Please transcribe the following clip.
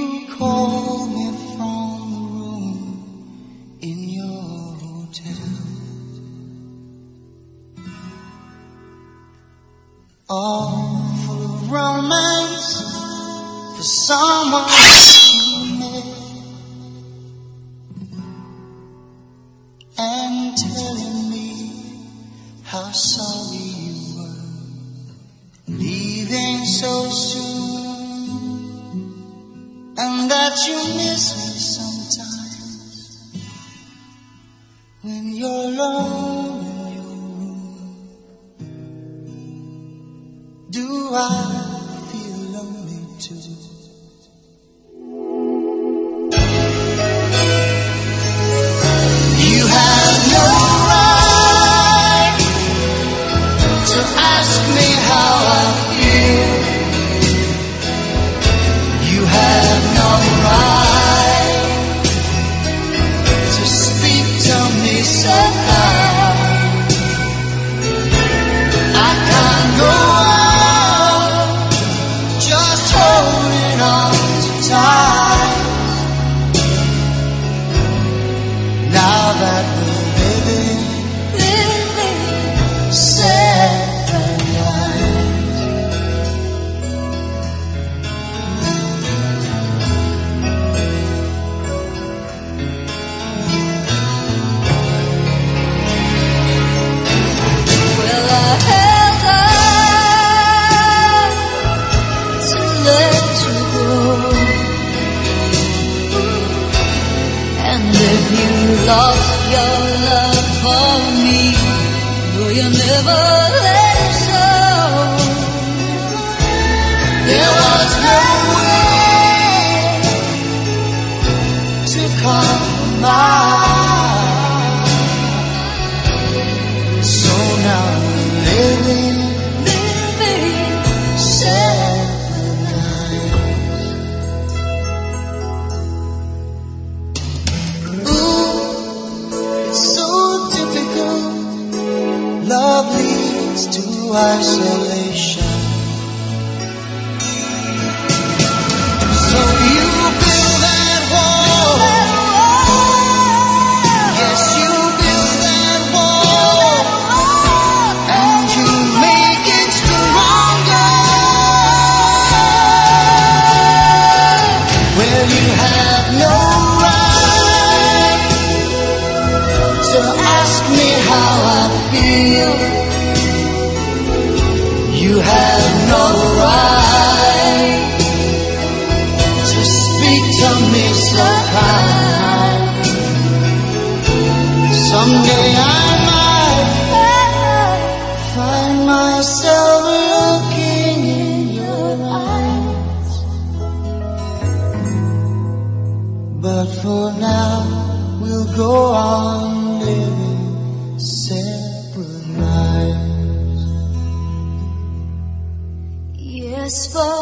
you call me from the room in your hotel, all full of romance for someone you met, and telling me how sorry you were leaving so soon, and that you miss me sometimes when you're alone in your room. Do I feel lonely too? You have no right to ask me how I feel. You have no right to speak to me so loud. I can't go on just holding on too tight. Now that we're living separate lives. Well, I held on to let you go, and if you lost your love for me, will you never let it show? There was no way to compromise, so now we're living separate lives. Ooh, it's so difficult. Love leads to isolation. So you build that wall. Yes, you build that wall, and you make it stronger. Well, you have no right to ask me how I feel. You have no right to speak to me so kind. Someday I might find myself looking in your eyes, but for now we'll go on living separate lives. Yes, for